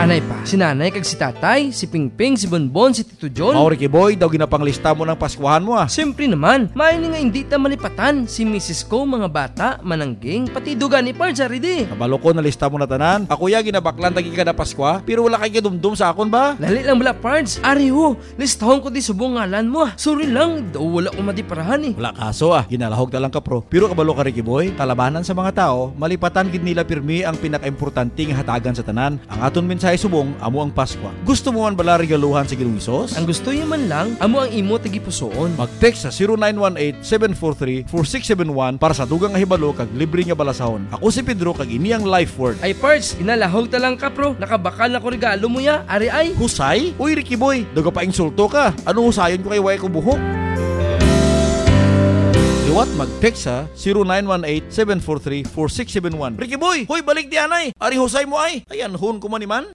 Anay pa, si nanay kag si tatay, si Pingping, si Bonbon, si Tito John. Mao Ricky Boy, daw ginapanglista mo ng Paskwahan mo Siyempre naman, maini nga hindi ta malipatan si Mrs. ko, mga bata, manangging, pati duga ni Pards aridi. Kabalo ko na lista mo na tanan. Ako ya ginabaklan tagi kada Paskwa, pero wala kay kadumdum sa akon ba? Lali lang bala Pards, ari ho, listahon ko di subong ngalan mo. Sorry lang, daw wala ko madiparahan Wala kaso ginalahog na lang ka pro. Pero kabalo ka Ricky Boy, talabanan sa mga tao, malipatan gid nila pirmi ang pinakaimportanteng hatagan sa tanan. Ang aton mensahe subong, amo ang Paskwa. Gusto mo man bala regaluhan sa Ginoong Hesus? Ang gusto niya man lang, amo ang imo tagipusoon. Mag-text sa 0918-743-4671 para sa dugang nga hibalo kag libre nga balasahon. Ako si Pedro kag ini ang life word. Ay Pards, inalahog ta lang ka pro, nakabakal na ko regalo mo ya, ari ay. Husay? Uy Ricky Boy, daga pa insulto ka. Ano husayon ko kay way ko buhok? Liwat mag-text sa 0918-743-4671. Ricky Boy, hoy balik di anay. Ari husay mo ay. Ayan hun ko man iman.